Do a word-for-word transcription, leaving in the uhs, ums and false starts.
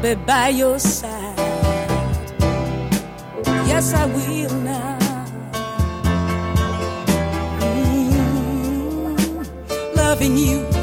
be by your side. Yes, I will now. Mm, loving you